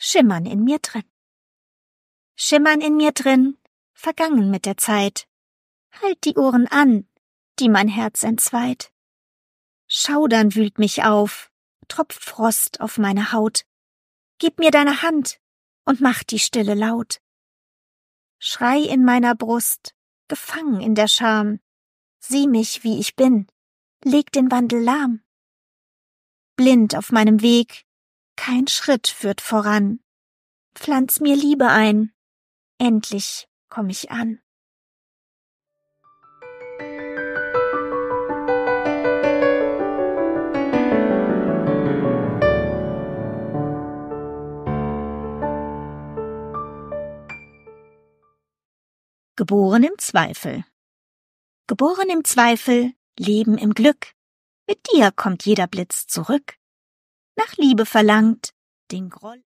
schimmern in mir drin. Schimmern in mir drin, vergangen mit der Zeit. Halt die Ohren an, die mein Herz entzweit. Schaudern wühlt mich auf, tropft Frost auf meine Haut. Gib mir deine Hand und mach die Stille laut. Schrei in meiner Brust, gefangen in der Scham. Sieh mich, wie ich bin, leg den Wandel lahm. Blind auf meinem Weg, kein Schritt führt voran. Pflanz mir Liebe ein, endlich komm ich an. Geboren im Zweifel. Geboren im Zweifel, Leben im Glück. Mit dir kommt jeder Blitz zurück. Nach Liebe verlangt, den Groll